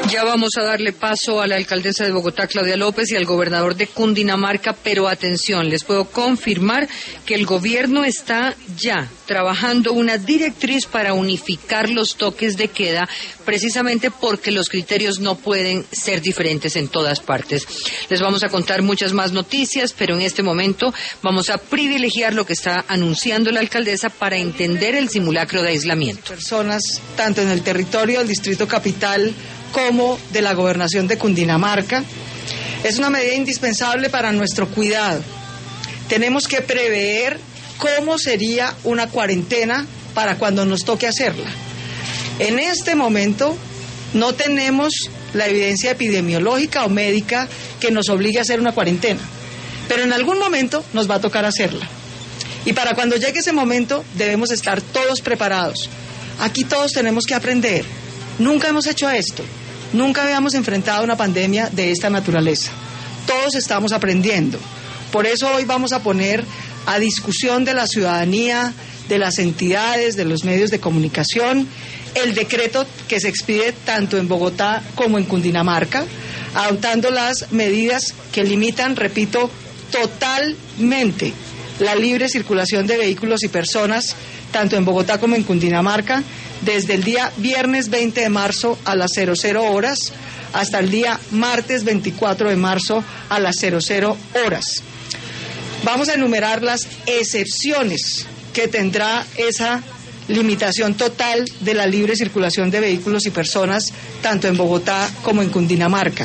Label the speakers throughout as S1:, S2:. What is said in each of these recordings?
S1: Ya vamos a darle paso a la alcaldesa de Bogotá, Claudia López, y al gobernador de Cundinamarca, pero atención, les puedo confirmar que el gobierno está ya trabajando una directriz para unificar los toques de queda, precisamente porque los criterios no pueden ser diferentes en todas partes. Les vamos a contar muchas más noticias, pero en este momento vamos a privilegiar lo que está anunciando la alcaldesa para entender el simulacro de aislamiento.
S2: Personas, tanto en el territorio del Distrito Capital como de la Gobernación de Cundinamarca. Es una medida indispensable para nuestro cuidado. Tenemos que prever cómo sería una cuarentena para cuando nos toque hacerla. En este momento no tenemos la evidencia epidemiológica o médica que nos obligue a hacer una cuarentena, pero en algún momento nos va a tocar hacerla. Y para cuando llegue ese momento debemos estar todos preparados. Aquí todos tenemos que aprender. Nunca hemos hecho esto. Nunca habíamos enfrentado una pandemia de esta naturaleza. Todos estamos aprendiendo. Por eso hoy vamos a poner a discusión de la ciudadanía, de las entidades, de los medios de comunicación, el decreto que se expide tanto en Bogotá como en Cundinamarca, adoptando las medidas que limitan, repito, totalmente la libre circulación de vehículos y personas, tanto en Bogotá como en Cundinamarca, desde el día viernes 20 de marzo a las 00 horas hasta el día martes 24 de marzo a las 00 horas. Vamos a enumerar las excepciones que tendrá esa limitación total de la libre circulación de vehículos y personas, tanto en Bogotá como en Cundinamarca.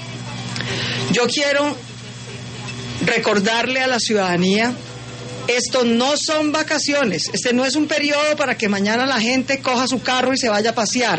S2: Yo quiero recordarle a la ciudadanía: esto no son vacaciones, este no es un periodo para que mañana la gente coja su carro y se vaya a pasear.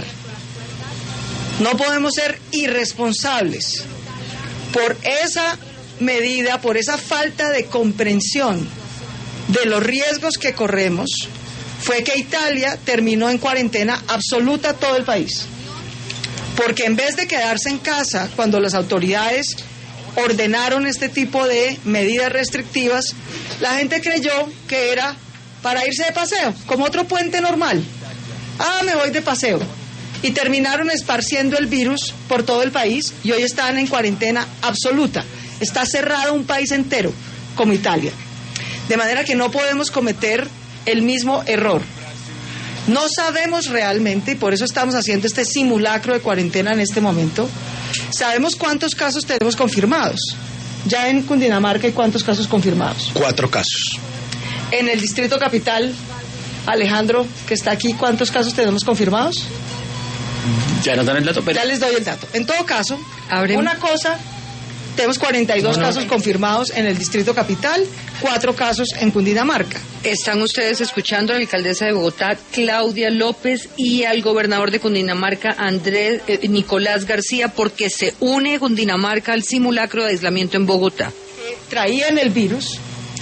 S2: No podemos ser irresponsables. Por esa medida, por esa falta de comprensión de los riesgos que corremos, fue que Italia terminó en cuarentena absoluta todo el país. Porque en vez de quedarse en casa cuando las autoridades ordenaron este tipo de medidas restrictivas, la gente creyó que era para irse de paseo, como otro puente normal. Me voy de paseo. Y terminaron esparciendo el virus por todo el país y hoy están en cuarentena absoluta. Está cerrado un país entero, como Italia. De manera que no podemos cometer el mismo error. No sabemos realmente, y por eso estamos haciendo este simulacro de cuarentena en este momento, sabemos cuántos casos tenemos confirmados. Ya en Cundinamarca hay cuántos casos confirmados.
S3: 4 casos.
S2: En el Distrito Capital, Alejandro, que está aquí, ¿cuántos casos tenemos confirmados?
S3: Ya nos dan el dato, pero...
S2: Ya les doy el dato. En todo caso, una cosa, tenemos 42 casos confirmados en el Distrito Capital, 4 casos en Cundinamarca.
S1: Están ustedes escuchando a la alcaldesa de Bogotá, Claudia López, y al gobernador de Cundinamarca, Nicolás García, porque se une Cundinamarca al simulacro de aislamiento en Bogotá.
S2: Traían el virus.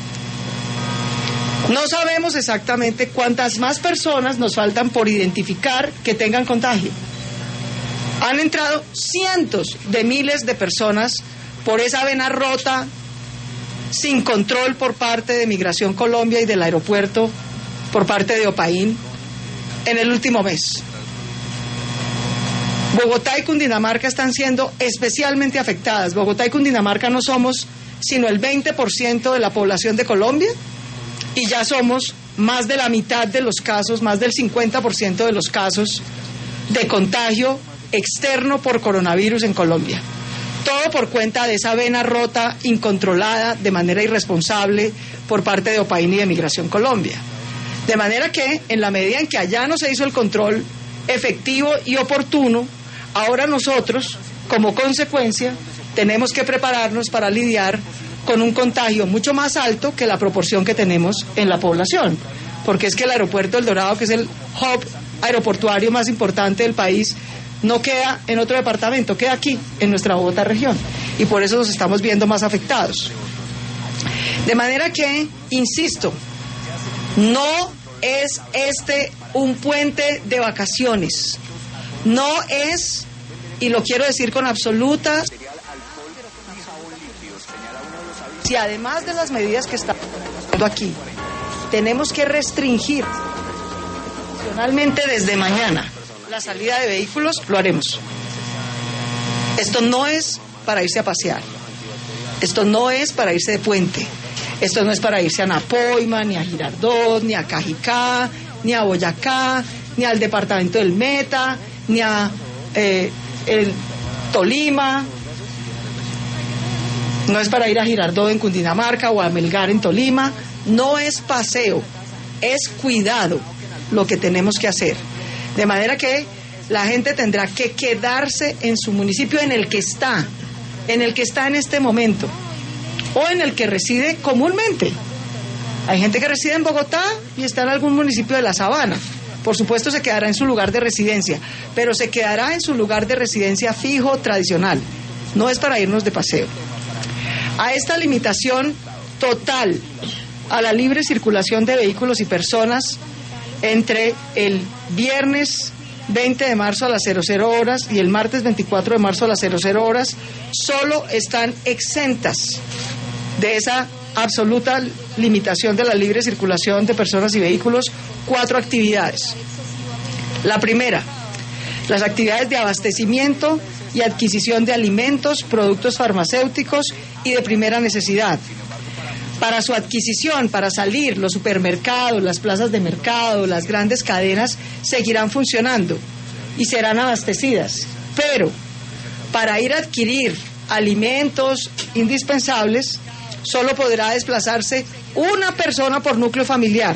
S2: No sabemos exactamente cuántas más personas nos faltan por identificar que tengan contagio. Han entrado cientos de miles de personas por esa vena rota, sin control por parte de Migración Colombia y del aeropuerto, por parte de Opaín, en el último mes. Bogotá y Cundinamarca están siendo especialmente afectadas. Bogotá y Cundinamarca no somos sino el 20% de la población de Colombia y ya somos más de la mitad de los casos, más del 50% de los casos de contagio externo por coronavirus en Colombia. Todo por cuenta de esa vena rota incontrolada de manera irresponsable por parte de Opaín y de Migración Colombia. De manera que, en la medida en que allá no se hizo el control efectivo y oportuno, ahora nosotros, como consecuencia, tenemos que prepararnos para lidiar con un contagio mucho más alto que la proporción que tenemos en la población. Porque es que el aeropuerto del Dorado, que es el hub aeroportuario más importante del país, no queda en otro departamento, queda aquí, en nuestra Bogotá región. Y por eso nos estamos viendo más afectados. De manera que, insisto, no es este un puente de vacaciones. No es, y lo quiero decir con absoluta... Si además de las medidas que estamos tomando aquí, tenemos que restringir nacionalmente desde mañana la salida de vehículos, lo haremos. Esto no es para irse a pasear. Esto no es para irse de puente. Esto no es para irse a Napoima, ni a Girardot, ni a Cajicá, ni a Boyacá, ni al departamento del Meta, ni a el Tolima. No es para ir a Girardot en Cundinamarca o a Melgar en Tolima. No es paseo, es cuidado lo que tenemos que hacer. De manera que la gente tendrá que quedarse en su municipio en el que está en este momento, o en el que reside comúnmente. Hay gente que reside en Bogotá y está en algún municipio de la Sabana. Por supuesto se quedará en su lugar de residencia, pero se quedará en su lugar de residencia fijo, tradicional. No es para irnos de paseo. A esta limitación total a la libre circulación de vehículos y personas entre el viernes 20 de marzo a las 00 horas y el martes 24 de marzo a las 00 horas, solo están exentas de esa absoluta limitación de la libre circulación de personas y vehículos 4 actividades. La primera, las actividades de abastecimiento y adquisición de alimentos, productos farmacéuticos y de primera necesidad. Para su adquisición, para salir, los supermercados, las plazas de mercado, las grandes cadenas seguirán funcionando y serán abastecidas. Pero para ir a adquirir alimentos indispensables, solo podrá desplazarse una persona por núcleo familiar.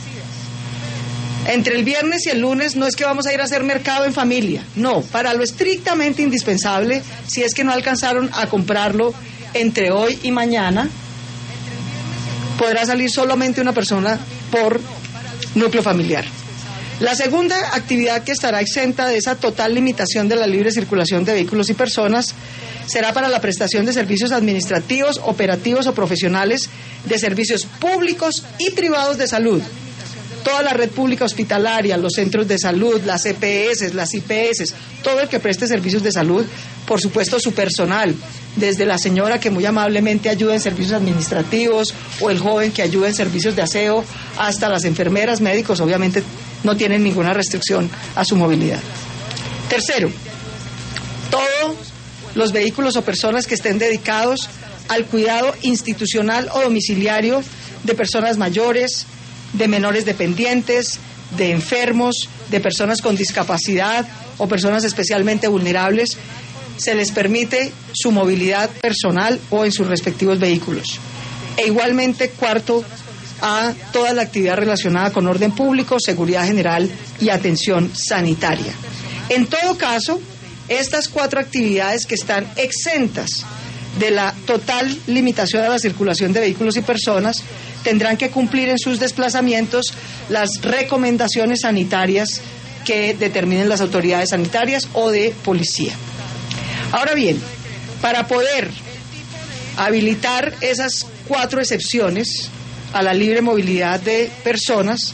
S2: Entre el viernes y el lunes no es que vamos a ir a hacer mercado en familia, no, para lo estrictamente indispensable, si es que no alcanzaron a comprarlo entre hoy y mañana, podrá salir solamente una persona por núcleo familiar. La segunda actividad que estará exenta de esa total limitación de la libre circulación de vehículos y personas será para la prestación de servicios administrativos, operativos o profesionales de servicios públicos y privados de salud. Toda la red pública hospitalaria, los centros de salud, las EPS, las IPS, todo el que preste servicios de salud, por supuesto su personal, desde la señora que muy amablemente ayuda en servicios administrativos o el joven que ayuda en servicios de aseo, hasta las enfermeras, médicos, obviamente no tienen ninguna restricción a su movilidad. Tercero, todos los vehículos o personas que estén dedicados al cuidado institucional o domiciliario de personas mayores, de menores dependientes, de enfermos, de personas con discapacidad o personas especialmente vulnerables, se les permite su movilidad personal o en sus respectivos vehículos. E igualmente, cuarto, a toda la actividad relacionada con orden público, seguridad general y atención sanitaria. En todo caso, estas 4 actividades que están exentas de la total limitación a la circulación de vehículos y personas tendrán que cumplir en sus desplazamientos las recomendaciones sanitarias que determinen las autoridades sanitarias o de policía. Ahora bien, para poder habilitar esas 4 excepciones a la libre movilidad de personas,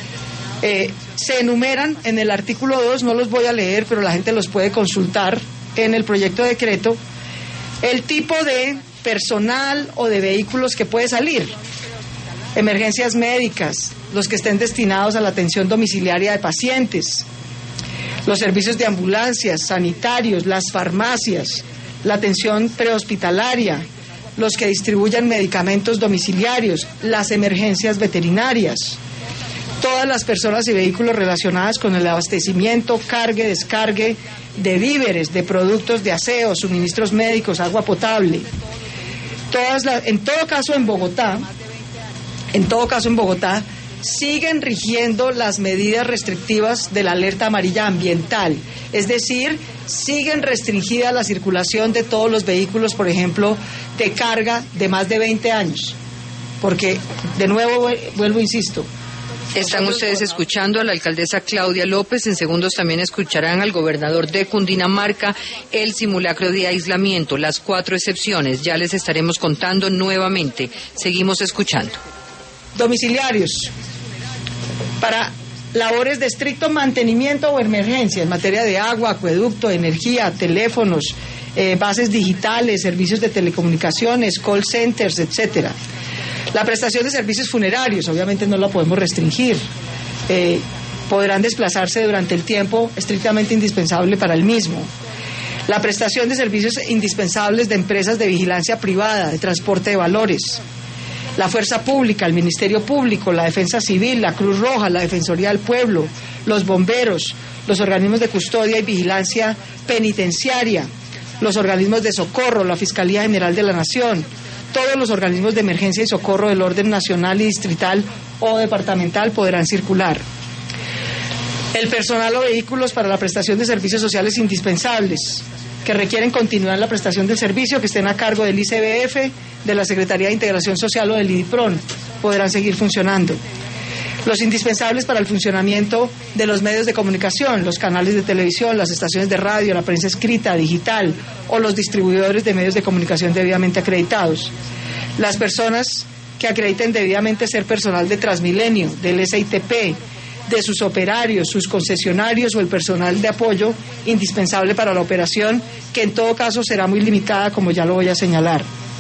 S2: se enumeran en el artículo 2, no los voy a leer, pero la gente los puede consultar en el proyecto de decreto, el tipo de personal o de vehículos que puede salir. Emergencias médicas, los que estén destinados a la atención domiciliaria de pacientes, los servicios de ambulancias, sanitarios, las farmacias, la atención prehospitalaria, los que distribuyan medicamentos domiciliarios, las emergencias veterinarias, todas las personas y vehículos relacionadas con el abastecimiento, cargue, descargue de víveres, de productos de aseo, suministros médicos, agua potable. En todo caso en Bogotá, siguen rigiendo las medidas restrictivas de la alerta amarilla ambiental, es decir, siguen restringida la circulación de todos los vehículos, por ejemplo, de carga de más de 20 años, porque, de nuevo, vuelvo, insisto.
S1: Están ustedes escuchando a la alcaldesa Claudia López, en segundos también escucharán al gobernador de Cundinamarca, el simulacro de aislamiento, las 4 excepciones, ya les estaremos contando nuevamente, seguimos escuchando.
S2: Domiciliarios, para labores de estricto mantenimiento o emergencia en materia de agua, acueducto, energía, teléfonos, bases digitales, servicios de telecomunicaciones, call centers, etcétera. La prestación de servicios funerarios, obviamente no la podemos restringir. Podrán desplazarse durante el tiempo estrictamente indispensable para el mismo. La prestación de servicios indispensables de empresas de vigilancia privada, de transporte de valores, la Fuerza Pública, el Ministerio Público, la Defensa Civil, la Cruz Roja, la Defensoría del Pueblo, los bomberos, los organismos de custodia y vigilancia penitenciaria, los organismos de socorro, la Fiscalía General de la Nación, todos los organismos de emergencia y socorro del orden nacional y distrital o departamental podrán circular. El personal o vehículos para la prestación de servicios sociales indispensables que requieren continuar la prestación del servicio, que estén a cargo del ICBF, de la Secretaría de Integración Social o del IDIPRON, podrán seguir funcionando. Los indispensables para el funcionamiento de los medios de comunicación, los canales de televisión, las estaciones de radio, la prensa escrita, digital o los distribuidores de medios de comunicación debidamente acreditados. Las personas que acrediten debidamente ser personal de Transmilenio, del SITP, de sus operarios, sus concesionarios o el personal de apoyo indispensable para la operación, que en todo caso será muy limitada, como ya lo voy a señalar.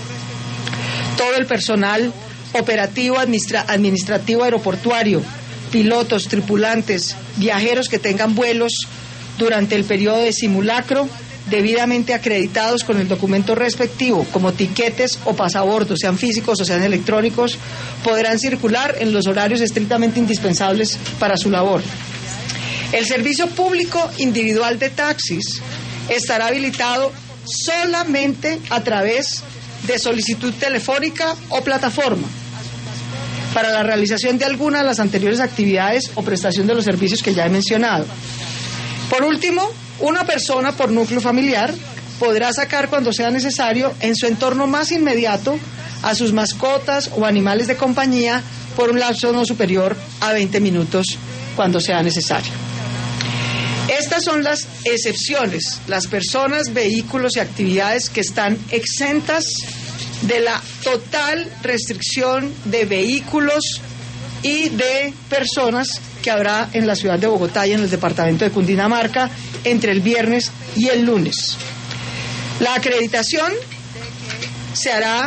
S2: Todo el personal operativo, administrativo, aeroportuario, pilotos, tripulantes, viajeros que tengan vuelos durante el periodo de simulacro, debidamente acreditados con el documento respectivo, como tiquetes o pasabordos, sean físicos o sean electrónicos, podrán circular en los horarios estrictamente indispensables para su labor. El servicio público individual de taxis estará habilitado solamente a través de solicitud telefónica o plataforma para la realización de alguna de las anteriores actividades o prestación de los servicios que ya he mencionado. Por último, una persona por núcleo familiar podrá sacar cuando sea necesario en su entorno más inmediato a sus mascotas o animales de compañía por un lapso no superior a 20 minutos cuando sea necesario. Estas son las excepciones, las personas, vehículos y actividades que están exentas de la total restricción de vehículos y de personas que habrá en la ciudad de Bogotá y en el departamento de Cundinamarca entre el viernes y el lunes. La acreditación se hará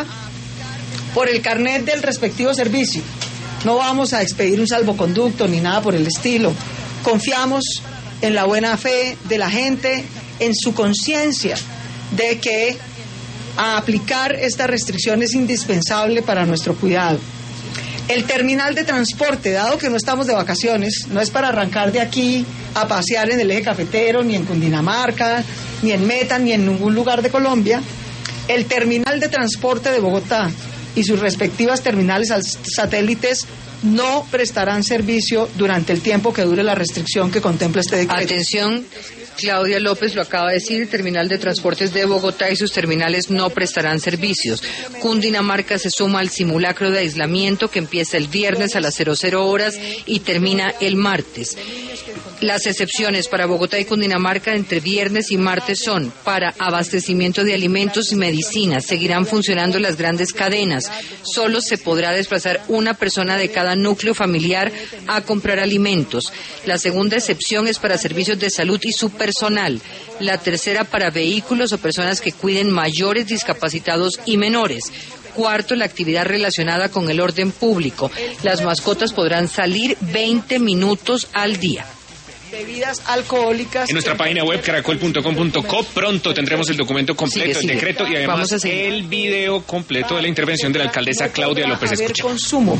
S2: por el carnet del respectivo servicio. No vamos a expedir un salvoconducto ni nada por el estilo. Confiamos en la buena fe de la gente, en su conciencia de que a aplicar esta restricción es indispensable para nuestro cuidado. El terminal de transporte, dado que no estamos de vacaciones, no es para arrancar de aquí a pasear en el eje cafetero, ni en Cundinamarca, ni en Meta, ni en ningún lugar de Colombia. El terminal de transporte de Bogotá y sus respectivas terminales satélites no prestarán servicio durante el tiempo que dure la restricción que contempla este decreto.
S1: Atención, Claudia López lo acaba de decir, el terminal de transportes de Bogotá y sus terminales no prestarán servicios. Cundinamarca se suma al simulacro de aislamiento que empieza el viernes a las 00 horas y termina el martes. Las excepciones para Bogotá y Cundinamarca entre viernes y martes son para abastecimiento de alimentos y medicinas. Seguirán funcionando las grandes cadenas. Solo se podrá desplazar una persona de cada núcleo familiar a comprar alimentos. La segunda excepción es para servicios de salud y su personal. La tercera para vehículos o personas que cuiden mayores, discapacitados y menores. Cuarto, la actividad relacionada con el orden público. Las mascotas podrán salir 20 minutos al día.
S2: Bebidas alcohólicas.
S3: En nuestra página web caracol.com.co pronto tendremos el documento completo, el decreto y además el video completo de la intervención de la alcaldesa Claudia López.
S2: Consumo.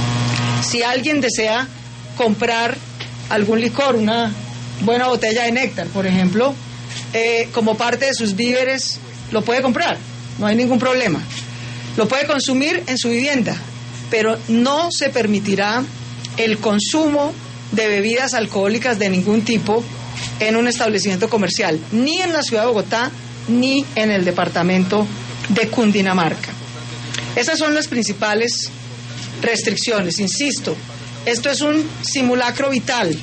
S2: Si alguien desea comprar algún licor, una buena botella de néctar, por ejemplo, como parte de sus víveres, lo puede comprar, no hay ningún problema. Lo puede consumir en su vivienda, pero no se permitirá el consumo de bebidas alcohólicas de ningún tipo en un establecimiento comercial, ni en la ciudad de Bogotá, ni en el departamento de Cundinamarca. Esas son las principales restricciones. Insisto, esto es un simulacro vital.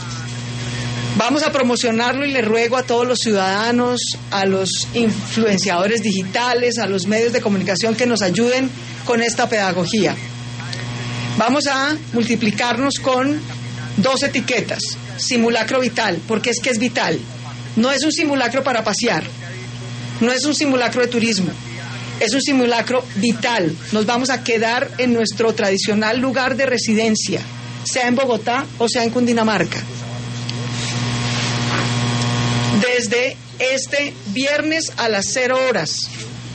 S2: Vamos a promocionarlo y le ruego a todos los ciudadanos, a los influenciadores digitales, a los medios de comunicación que nos ayuden con esta pedagogía. Vamos a multiplicarnos con 2 etiquetas. Simulacro vital, porque es que es vital. No es un simulacro para pasear, no es un simulacro de turismo, es un simulacro vital. Nos vamos a quedar en nuestro tradicional lugar de residencia, sea en Bogotá o sea en Cundinamarca. Desde este viernes a las 0 horas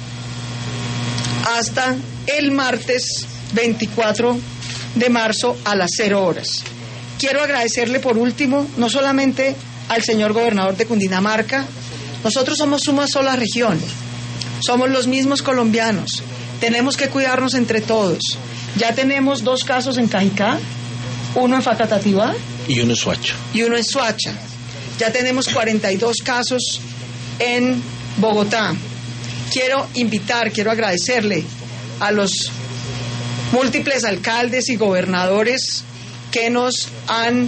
S2: hasta el martes 24 de marzo a las 0 horas. Quiero agradecerle por último, no solamente al señor gobernador de Cundinamarca, nosotros somos una sola región, somos los mismos colombianos, tenemos que cuidarnos entre todos. Ya tenemos 2 casos en Cajicá, uno en Facatativá
S4: y uno en
S2: Soacha. Ya tenemos 42 casos en Bogotá. Quiero agradecerle a los múltiples alcaldes y gobernadores que nos han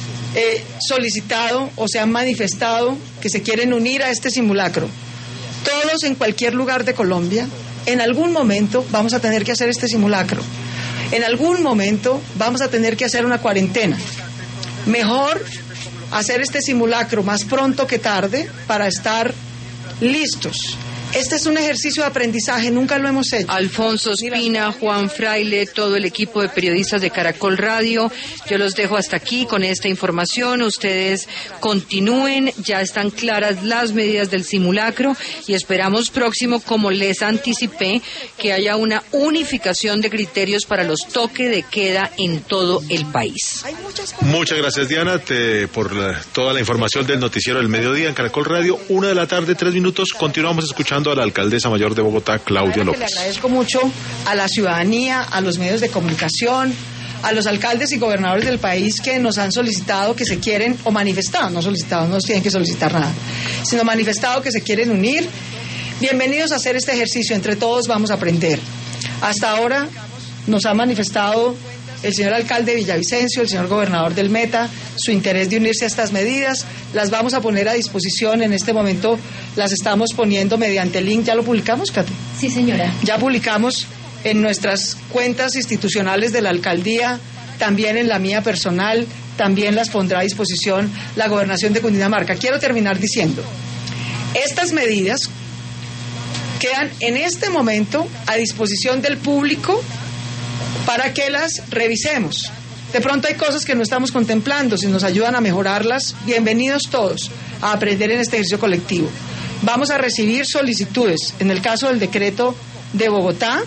S2: solicitado o se han manifestado que se quieren unir a este simulacro. Todos en cualquier lugar de Colombia, en algún momento vamos a tener que hacer este simulacro. En algún momento vamos a tener que hacer una cuarentena. Mejor hacer este simulacro más pronto que tarde para estar listos. Este es un ejercicio de aprendizaje, nunca lo hemos hecho.
S1: Alfonso Ospina, Juan Fraile, todo el equipo de periodistas de Caracol Radio, yo los dejo hasta aquí con esta información. Ustedes continúen, ya están claras las medidas del simulacro y esperamos próximo, como les anticipé, que haya una unificación de criterios para los toques de queda en todo el país.
S4: Muchas gracias, Diana, por toda la información del noticiero del mediodía en Caracol Radio. 1:03 p.m, continuamos escuchando a la alcaldesa mayor de Bogotá, Claudia López.
S2: Le agradezco mucho a la ciudadanía, a los medios de comunicación, a los alcaldes y gobernadores del país que nos han solicitado que se quieren, o manifestado, no solicitado, no tienen que solicitar nada, sino manifestado que se quieren unir. Bienvenidos a hacer este ejercicio, entre todos vamos a aprender. Hasta ahora nos ha manifestado el señor alcalde de Villavicencio, el señor gobernador del Meta, su interés de unirse a estas medidas. Las vamos a poner a disposición en este momento, las estamos poniendo mediante el link. ¿Ya lo publicamos, Cate?
S5: Sí, señora.
S2: Ya publicamos en nuestras cuentas institucionales de la alcaldía, también en la mía personal, también las pondrá a disposición la Gobernación de Cundinamarca. Quiero terminar diciendo, estas medidas quedan en este momento a disposición del público para que las revisemos. De pronto hay cosas que no estamos contemplando, si nos ayudan a mejorarlas, bienvenidos todos a aprender en este ejercicio colectivo. Vamos a recibir solicitudes. En el caso del decreto de Bogotá,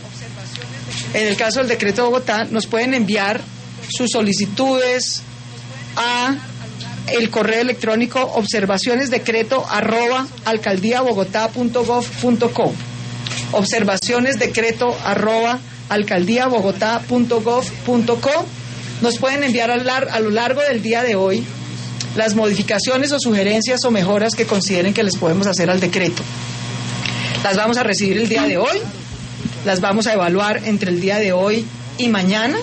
S2: nos pueden enviar sus solicitudes a el correo electrónico observacionesdecreto@alcaldiabogotá.gov.co. observacionesdecreto@alcaldiabogotá.gov.co. Nos pueden enviar a lo largo del día de hoy las modificaciones o sugerencias o mejoras que consideren que les podemos hacer al decreto. Las vamos a recibir el día de hoy, las vamos a evaluar entre el día de hoy y mañana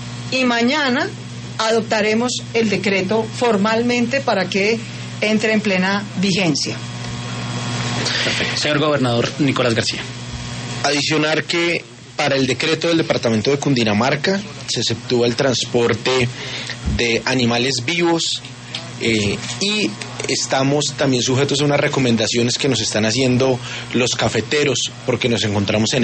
S2: adoptaremos el decreto formalmente para que entre en plena vigencia.
S6: Perfecto. Señor gobernador Nicolás García.
S4: Adicionar que para el decreto del departamento de Cundinamarca se exceptúa el transporte de animales vivos y estamos también sujetos a unas recomendaciones que nos están haciendo los cafeteros, porque nos encontramos en